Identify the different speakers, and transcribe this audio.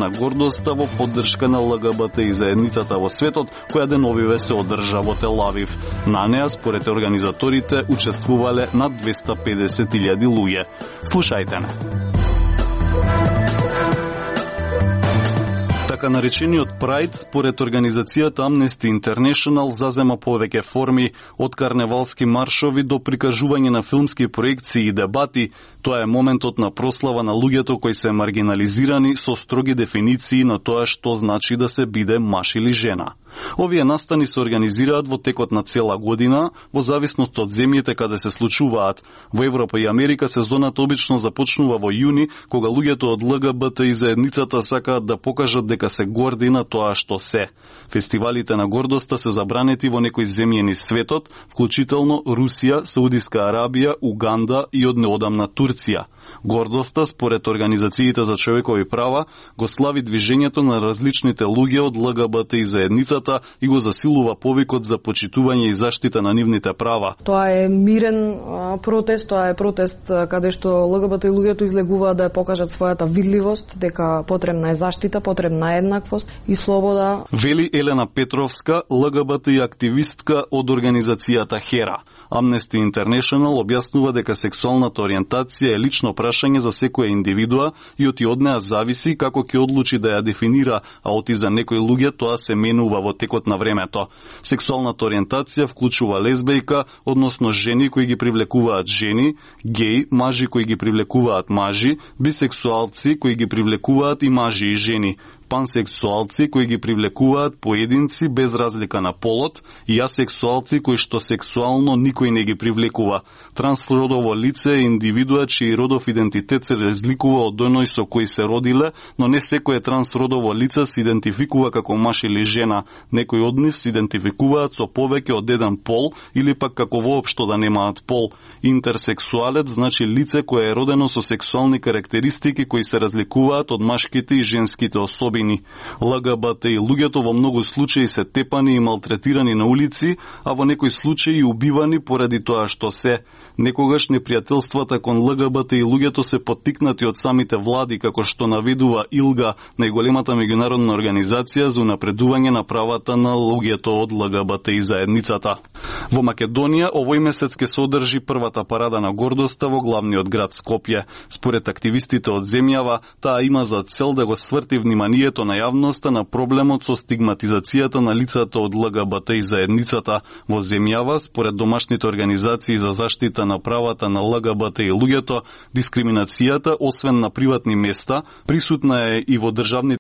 Speaker 1: на гордоста во поддршка на ЛГБТ и заедницата во светот, која деновиве се одржа во Тел Авив. На неа, според организаторите, учествувале над 250.000 луѓе. Слушајте не. Така наречениот Прайд, според организацијата Amnesty International, зазема повеќе форми, од карневалски маршови до прикажување на филмски проекции и дебати. Тоа е моментот на прослава на луѓето кои се маргинализирани со строги дефиниции на тоа што значи да се биде маж или жена. Овие настани се организираат во текот на цела година, во зависност од земјите каде се случуваат. Во Европа и Америка сезоната обично започнува во јуни, кога луѓето од ЛГБТ и заедницата сакаат да покажат дека се горди на тоа што се. Фестивалите на гордоста се забранети во некои земји низ светот, вклучително Русија, Саудиска Арабија, Уганда и од неодамна Турција. Гордоста, според организациите за човекови права, го слави движењето на различните луѓе од ЛГБТ и заедницата и го засилува повикот за почитување и заштита на нивните права.
Speaker 2: Тоа е мирен протест, тоа е протест каде што ЛГБТ и луѓето излегуваат да ја покажат својата видливост, дека потребна е заштита, потребна е еднаквост и слобода.
Speaker 1: Вели Елена Петровска, ЛГБТ и активистка од организацијата HERA. Amnesty International објаснува дека сексуалната ориентација е лично прашање за секоја индивидуа и од неа зависи како ќе одлучи да ја дефинира, а за некои луѓе тоа се менува во текот на времето. Сексуалната ориентација вклучува лесбејка, односно жени кои ги привлекуваат жени, геј, мажи кои ги привлекуваат мажи, бисексуалци кои ги привлекуваат и мажи и жени, пансексуалци кои ги привлекуваат поединци без разлика на полот и асексуалци кои што сексуално никој не ги привлекува. Трансродово лице е индивидуа чиј родов идентитет се разликува од оној со кој се родиле, но не секое трансродово лице се идентификува како маж или жена. Некои од нив се идентификуваат со повеќе од еден пол или пак како воопшто да немаат пол. Интерсексуалец значи лице кое е родено со сексуални карактеристики кои се разликуваат од машките и женските особи. ЛГБТ и луѓето во многу случаи се тепани и малтретирани на улици, а во некои случаи убивани поради тоа што се. Некогаш непријателствата кон ЛГБТ и луѓето се поттикнати од самите влади, како што наведува ИЛГА, најголемата меѓународна организација за унапредување на правата на луѓето од ЛГБТ и заедницата. Во Македонија овој месец ќе се одржи првата парада на гордоста во главниот град Скопје. Според активистите од земјава, таа има за цел да го сврти вниманието на јавноста на проблемот со стигматизацијата на лицата од ЛГБТ и заедницата во земјава. Според домашните организации за заштита на правата на ЛГБТ и луѓето, дискриминацијата, освен на приватни места, присутна е и во државните